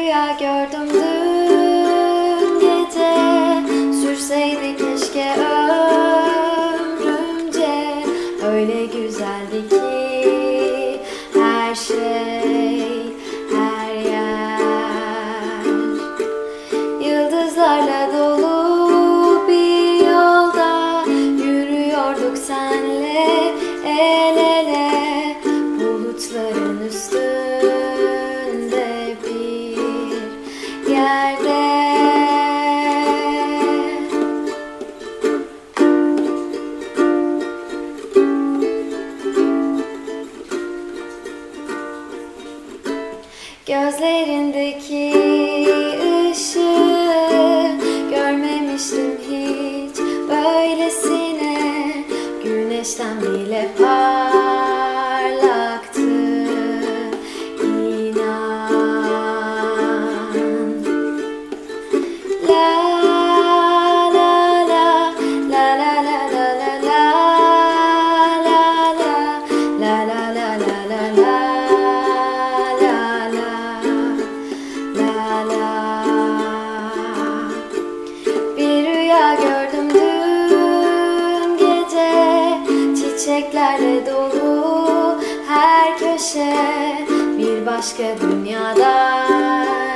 rüya gördüm dün gece, sürseydi keşke ömrümce. Öyle güzeldi ki her şey, her yer. Yıldızlarla dolu bir yolda yürüyorduk senle el ele. Bulutların üstünde bir yerde. Gözlerindeki ışığı görmemiştim hiç böylesine. Güneşten bile parlaktı, inan. La la la la la la la la la la la la la la la. Bir rüya gördüm dün gece, çiçeklerle dolu her köşe, bir başka dünyada